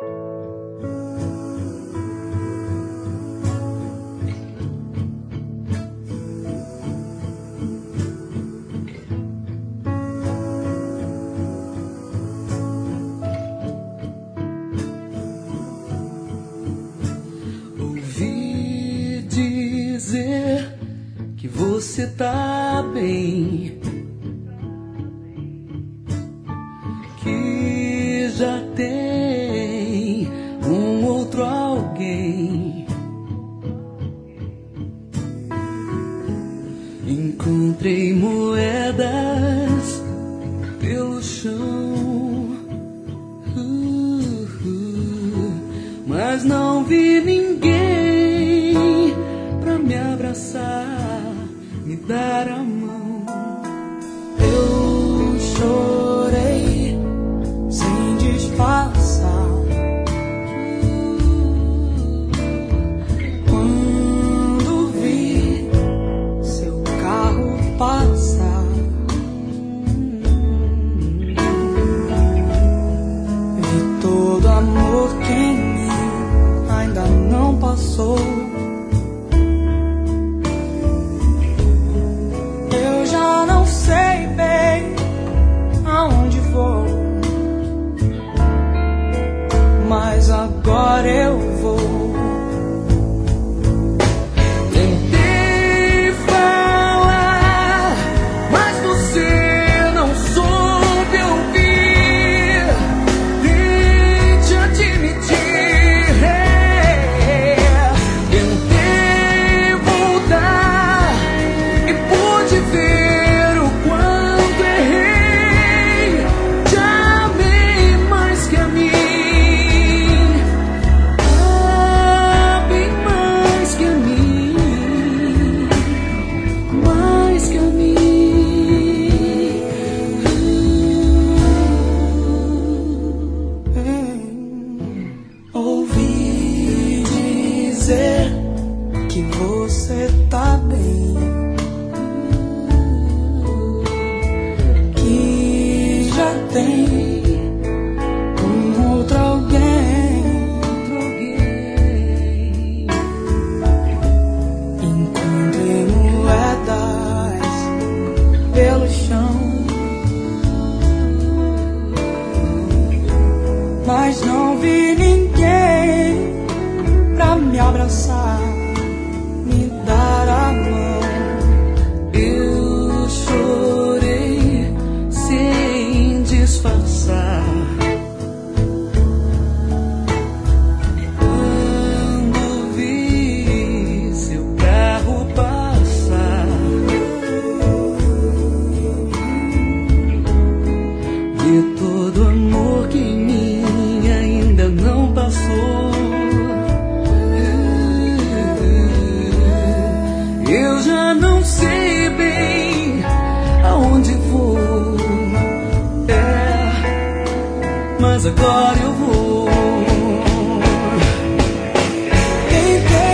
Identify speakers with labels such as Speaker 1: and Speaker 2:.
Speaker 1: Ouvi dizer que você tá bem, que já tem um outro alguém. Encontrei moedas pelo chão, mas não vi ninguém pra me abraçar, me dar a mão.
Speaker 2: Eu chorei sem disfarçar quando vi seu carro passar. Vi todo amor que em mim ainda não passou. Eu já não sei bem aonde vou, mas agora eu vou.
Speaker 1: Tentei falar, mas você não soube ouvir. Tente admitir. Tentei voltar e pude ver o quanto errei. Te amei mais que a mim, bem mais que a mim, mais que a mim.
Speaker 2: Ouvi dizer que você tá bem, que já tem um outro alguém. Encontrei moedas pelo chão, mas não vi ninguém pra me abraçar, me dar a mão.
Speaker 1: Eu chorei sem disfarçar quando vi seu carro passar. De todo amor que em mim ainda não passou. Eu já não sei bem aonde vou, mas agora eu vou.
Speaker 2: Tentei